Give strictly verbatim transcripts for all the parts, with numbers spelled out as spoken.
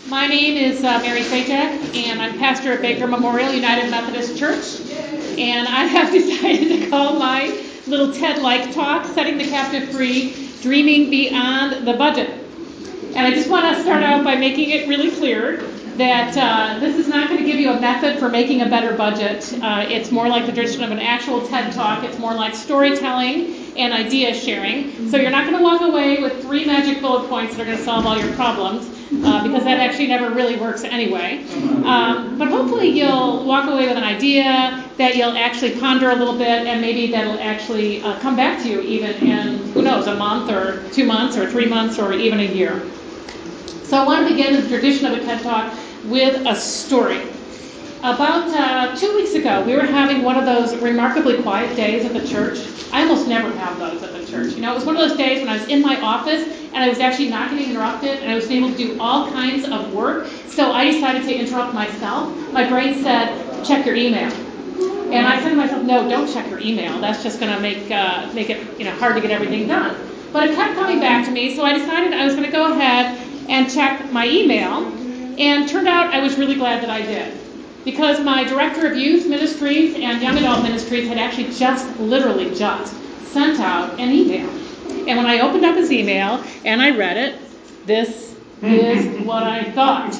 My name is uh, Mary Sajak, and I'm pastor at Baker Memorial United Methodist Church. And I have decided to call my little TED-like talk, Setting the Captive Free, Dreaming Beyond the Budget. And I just want to start out by making it really clear that uh, this is not going to give you a method for making a better budget. Uh, it's more like the tradition of an actual TED Talk. It's more like storytelling and idea sharing. So you're not going to walk away with three magic bullet points that are going to solve all your problems, uh, because that actually never really works anyway. Um, but hopefully you'll walk away with an idea that you'll actually ponder a little bit, and maybe that'll actually uh, come back to you even in, who knows, a month or two months or three months or even a year. So I want to begin the tradition of a TED Talk with a story. About uh, two weeks ago, we were having one of those remarkably quiet days at the church. I almost never have those at the church. You know, it was one of those days when I was in my office and I was actually not getting interrupted and I was able to do all kinds of work. So I decided to interrupt myself. My brain said, check your email. And I said to myself, no, don't check your email. That's just going to make uh, make it you know hard to get everything done. But it kept coming back to me, so I decided I was going to go ahead and check my email. And turned out I was really glad that I did, because my director of youth ministries and young adult ministries had actually just, literally just, sent out an email. And when I opened up his email and I read it, this is what I thought.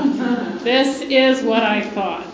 This is what I thought.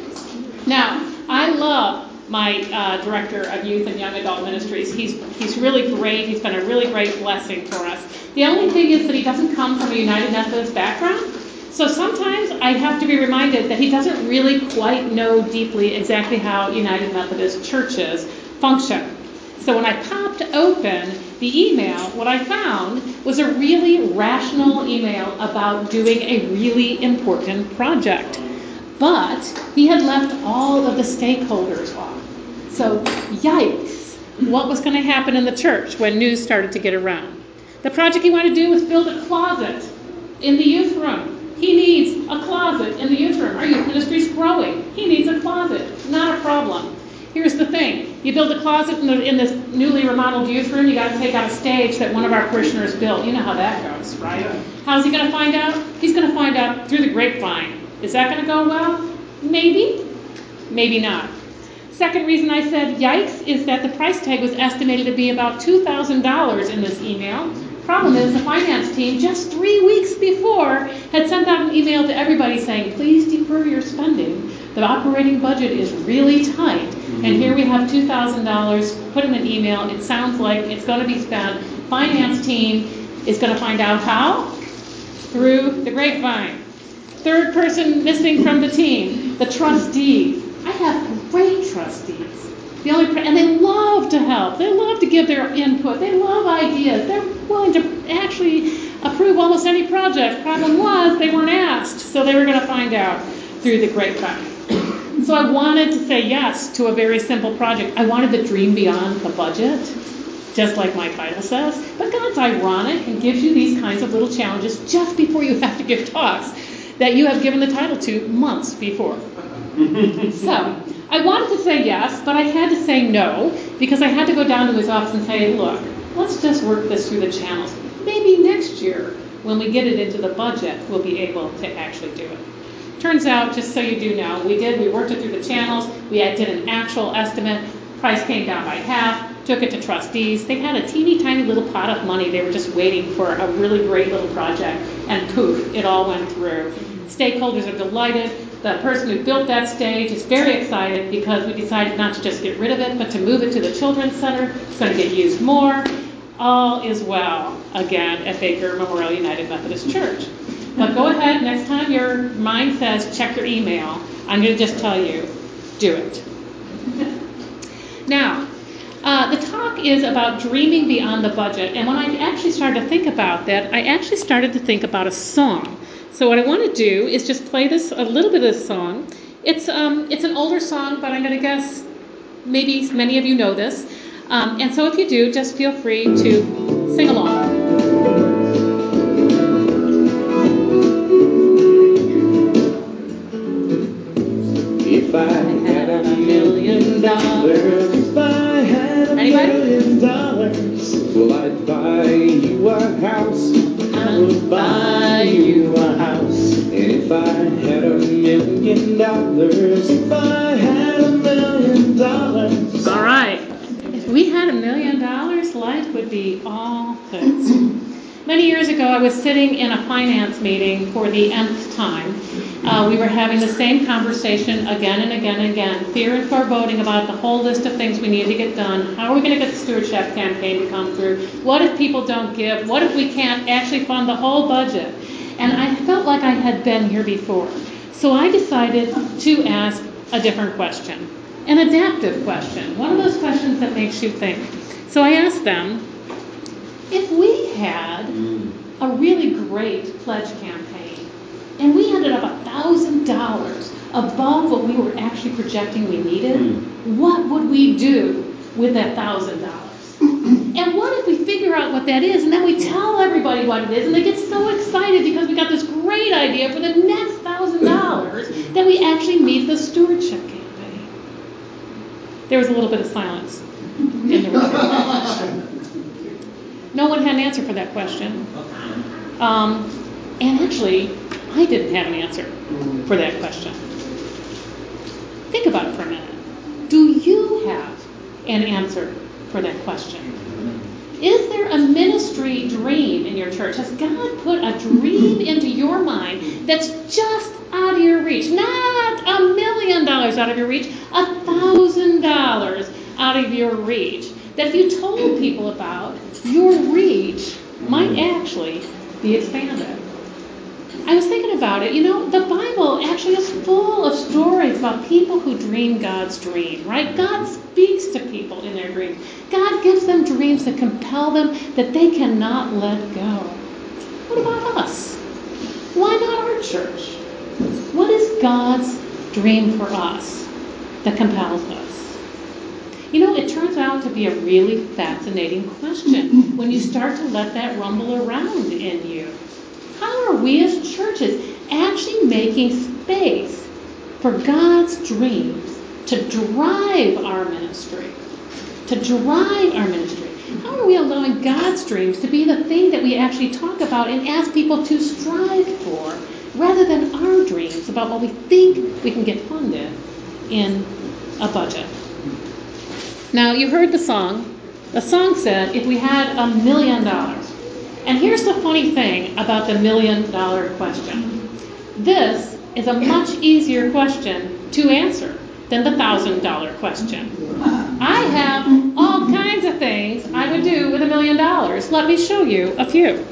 Now, I love my uh, director of youth and young adult ministries. He's he's really great. He's been a really great blessing for us. The only thing is that he doesn't come from a United Methodist background. So sometimes I have to be reminded that he doesn't really quite know deeply exactly how United Methodist churches function. So when I popped open the email, what I found was a really rational email about doing a really important project. But he had left all of the stakeholders off. So yikes, what was going to happen in the church when news started to get around? The project he wanted to do was build a closet in the youth room. He needs a closet in the youth room. Our youth ministry is growing. He needs a closet. Not a problem. Here's the thing. You build a closet in, the, in this newly remodeled youth room, you got to take out a stage that one of our parishioners built. You know how that goes, right? How's he going to find out? He's going to find out through the grapevine. Is that going to go well? Maybe. Maybe not. Second reason I said yikes is that the price tag was estimated to be about two thousand dollars in this email. Problem is, the finance team just three weeks before had sent out an email to everybody saying, please defer your spending. The operating budget is really tight. And here we have two thousand dollars put in an email. It sounds like it's going to be spent. Finance team is going to find out how? Through the grapevine. Third person missing from the team, the trustees. I have great trustees. The only and they love to help. They love to give their input. They love ideas. They're willing to actually approve almost any project. Problem was, they weren't asked, so they were going to find out through the grapevine. So I wanted to say yes to a very simple project. I wanted to dream beyond the budget, just like my title says. But God's ironic and gives you these kinds of little challenges just before you have to give talks that you have given the title to months before. So I wanted to say yes, but I had to say no, because I had to go down to his office and say, look, let's just work this through the channels. Maybe next year, when we get it into the budget, we'll be able to actually do it. Turns out, just so you do know, we did. We worked it through the channels. We did an actual estimate. Price came down by half. Took it to trustees. They had a teeny tiny little pot of money. They were just waiting for a really great little project. And poof, it all went through. Stakeholders are delighted. The person who built that stage is very excited because we decided not to just get rid of it, but to move it to the Children's Center. It's going to get used more. All is well, again, at Baker Memorial United Methodist Church. But go ahead, next time your mind says check your email, I'm going to just tell you, do it. Now, uh, the talk is about dreaming beyond the budget. And when I actually started to think about that, I actually started to think about a song. So what I want to do is just play this a little bit of this song. It's um it's an older song, but I'm going to guess maybe many of you know this. Um, and so if you do, just feel free to sing along. If I had a million dollars, if I had a Anybody? million dollars, well, I'd buy you a house. I would buy you a house dollars. If I had a million dollars. All right. If we had a million dollars, life would be all this. Many years ago, I was sitting in a finance meeting for the nth time. Uh, we were having the same conversation again and again and again, fear and foreboding about the whole list of things we need to get done. How are we going to get the stewardship campaign to come through? What if people don't give? What if we can't actually fund the whole budget? And I felt like I had been here before. So I decided to ask a different question, an adaptive question, one of those questions that makes you think. So I asked them, if we had a really great pledge campaign and we ended up one thousand dollars above what we were actually projecting we needed, what would we do with that one thousand dollars? And what if we figure out what that is and then we tell everybody what it is and they get so excited because we got this great idea for the next one thousand dollars that we actually meet the stewardship campaign? There was a little bit of silence in the room. No one had an answer for that question. Um, and actually, I didn't have an answer for that question. Think about it for a minute. Do you have an answer for that question? Is there a ministry dream in your church? Has God put a dream into your mind that's just out of your reach? Not a million dollars out of your reach, a thousand dollars out of your reach. That if you told people about, your reach might actually be expanded. I was thinking about it. You know, the Bible actually is full of stories about people who dream God's dream, right? God speaks to people in their dreams. God gives them dreams that compel them that they cannot let go. What about us? Why not our church? What is God's dream for us that compels us? You know, it turns out to be a really fascinating question when you start to let that rumble around in you. How are we as churches actually making space for God's dreams to drive our ministry? To drive our ministry. How are we allowing God's dreams to be the thing that we actually talk about and ask people to strive for, rather than our dreams about what we think we can get funded in a budget? Now, you heard the song. The song said, if we had a million dollars. And here's the funny thing about the million dollar question. This is a much easier question to answer than the thousand dollar question. I have all kinds of things I would do with a million dollars. Let me show you a few.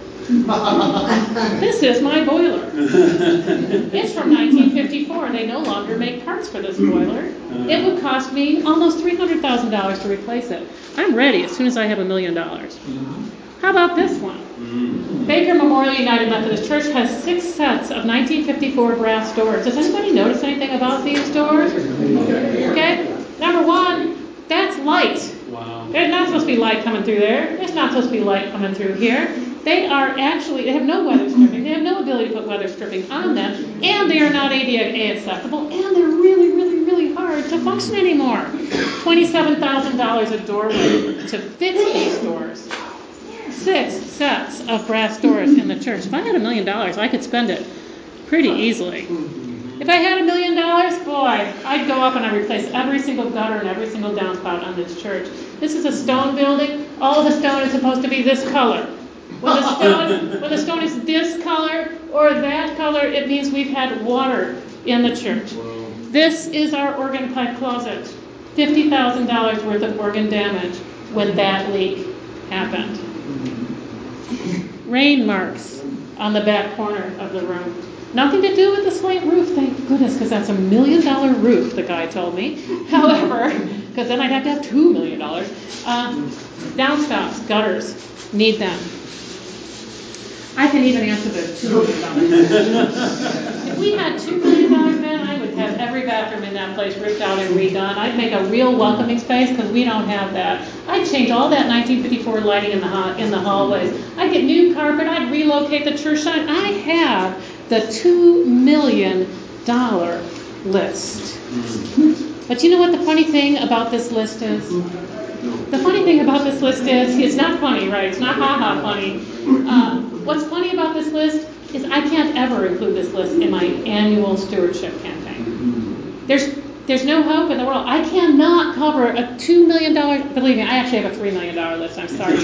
This is my boiler. It's from nineteen fifty-four. They no longer make parts for this boiler. It would cost me almost three hundred thousand dollars to replace it. I'm ready as soon as I have a million dollars. How about this one? Baker Memorial United Methodist Church has six sets of nineteen fifty-four brass doors. Does anybody notice anything about these doors? Okay. Number one, that's light. Wow. There's not supposed to be light coming through there. There's not supposed to be light coming through here. They are actually, they have no weather stripping. They have no ability to put weather stripping on them. And they are not A D A acceptable. And they're really, really, really hard to function anymore. twenty-seven thousand dollars a doorway to fix these doors. Six sets of brass doors in the church. If I had a million dollars, I could spend it pretty easily. If I had a million dollars, boy, I'd go up and I'd replace every single gutter and every single downspout on this church. This is a stone building. All the stone is supposed to be this color. When the stone, when the stone is this color or that color, it means we've had water in the church. This is our organ pipe closet. fifty thousand dollars worth of organ damage when that leak happened. Rain marks on the back corner of the room. Nothing to do with the slate roof, thank goodness, because that's a million dollar roof, the guy told me. However, because then I'd have to have two million dollars. Uh, downspouts, gutters, need them. I can even answer the two million dollars. If we had two million dollars, man, I would have every bathroom in that place ripped out and redone. I'd make a real welcoming space because we don't have that. I'd change all that nineteen fifty-four lighting in the ha- in the hallways. I'd get new carpet. I'd relocate the church sign. I have the two million dollars list. But you know what the funny thing about this list is? The funny thing about this list is, it's not funny, right? It's not ha-ha funny. Uh, what's funny about this list is I can't ever include this list in my annual stewardship campaign. campaign. There's there's no hope in the world. I cannot cover a two million dollars, believe me, I actually have a three million dollars list, I'm sorry.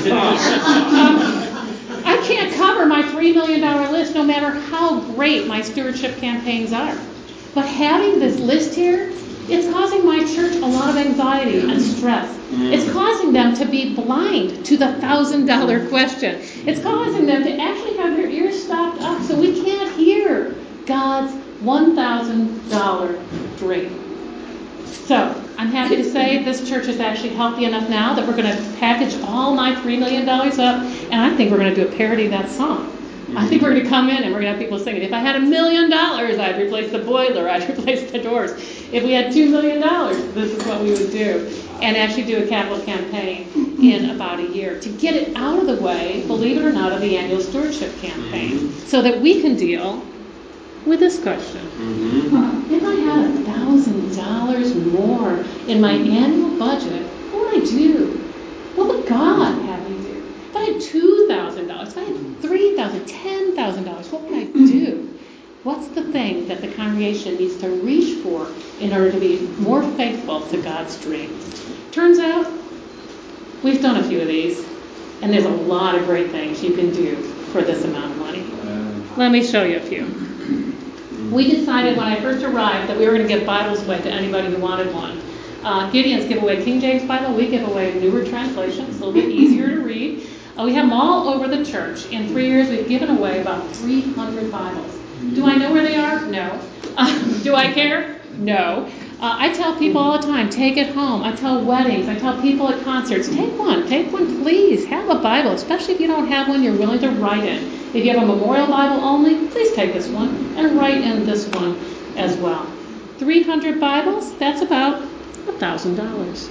um, I can't cover my three million dollars list no matter how great my stewardship campaigns are. But having this list here, it's causing my church a lot of anxiety and stress. It's causing them to be blind to the one thousand dollars question. It's causing them to actually have their ears stopped up so we can't hear God's one thousand dollars dream. So I'm happy to say this church is actually healthy enough now that we're going to package all my three million dollars up, and I think we're going to do a parody of that song. I think we're going to come in and we're going to have people singing, if I had a million dollars, I'd replace the boiler, I'd replace the doors. If we had two million dollars, this is what we would do. And actually do a capital campaign in about a year to get it out of the way, believe it or not, of the annual stewardship campaign, so that we can deal with this question. Mm-hmm. If I had a thousand dollars more in my annual budget, what would I do? What would God have me do? If I had two thousand dollars, if I had three thousand dollars, ten thousand dollars, what would I do? What's the thing that the congregation needs to reach for in order to be more faithful to God's dream? Turns out, we've done a few of these, and there's a lot of great things you can do for this amount of money. Let me show you a few. We decided when I first arrived that we were going to give Bibles away to anybody who wanted one. Uh, Gideon's give away King James Bible. We give away newer translations, a little bit easier to read. Uh, we have them all over the church. In three years, we've given away about three hundred Bibles. Do I know where they are? No. Uh, do I care? No. Uh, I tell people all the time, take it home. I tell weddings. I tell people at concerts, take one. Take one, please. Have a Bible, especially if you don't have one you're willing to write in. If you have a memorial Bible only, please take this one and write in this one as well. three hundred Bibles, that's about one thousand dollars.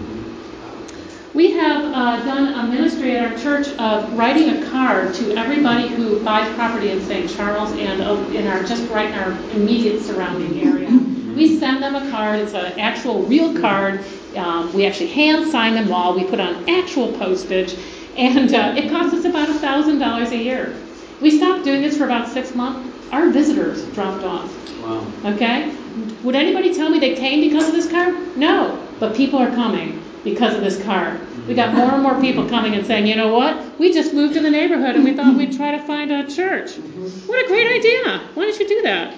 We have uh, done a ministry at our church of writing a card to everybody who buys property in Saint Charles and uh, in our just right in our immediate surrounding area. We send them a card. It's an actual real card. Um, we actually hand sign them all. We put on actual postage, and uh, it costs us about one thousand dollars a year. We stopped doing this for about six months. Our visitors dropped off. Wow. Okay? Would anybody tell me they came because of this card? No. But people are coming because of this card. We got more and more people coming and saying, you know what? We just moved to the neighborhood and we thought we'd try to find a church. What a great idea. Why don't you do that?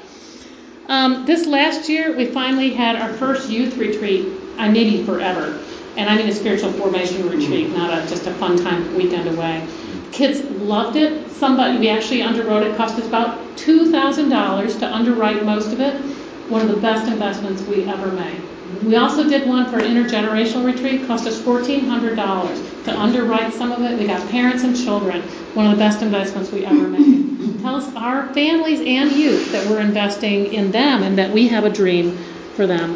Um, this last year, we finally had our first youth retreat, I maybe forever. And I mean a spiritual formation retreat, not a, just a fun time weekend away. Kids loved it. Somebody, we actually underwrote it. It cost us about two thousand dollars to underwrite most of it. One of the best investments we ever made. We also did one for an intergenerational retreat. It cost us fourteen hundred dollars to underwrite some of it. We got parents and children. One of the best investments we ever made. It tells our families and youth that we're investing in them and that we have a dream for them.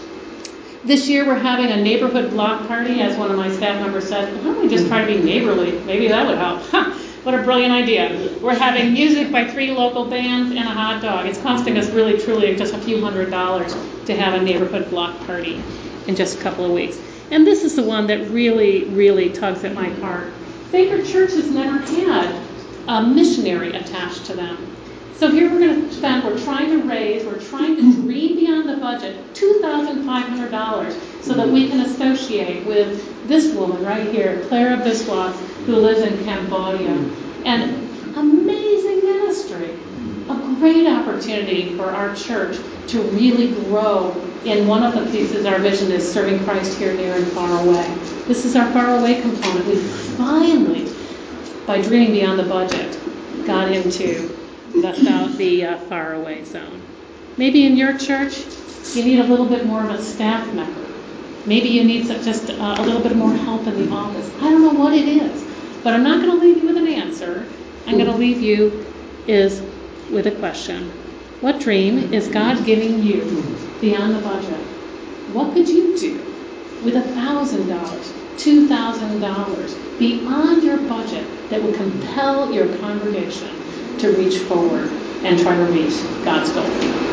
This year we're having a neighborhood block party, as one of my staff members said. Why don't we just try to be neighborly? Maybe that would help. Ha! What a brilliant idea. We're having music by three local bands and a hot dog. It's costing us really, truly just a few hundred dollars to have a neighborhood block party in just a couple of weeks. And this is the one that really, really tugs at my heart. Baker Church has never had a missionary attached to them. So here we're going to spend, we're trying to raise, we're trying to dream beyond the budget, two thousand five hundred dollars, so that we can associate with this woman right here, Clara Biswas, who lives in Cambodia. And amazing ministry, a great opportunity for our church to really grow in one of the pieces. Our vision is serving Christ here, near, and far away. This is our far away component. We finally, by dreaming beyond the budget, got into the, the uh, far away zone. Maybe in your church, you need a little bit more of a staff member. Maybe you need some, just uh, a little bit more help in the office. I don't know what it is, but I'm not going to leave you with an answer. I'm going to leave you is with a question. What dream is God giving you beyond the budget? What could you do with one thousand dollars, two thousand dollars beyond your budget that would compel your congregation to reach forward and try to reach God's goal?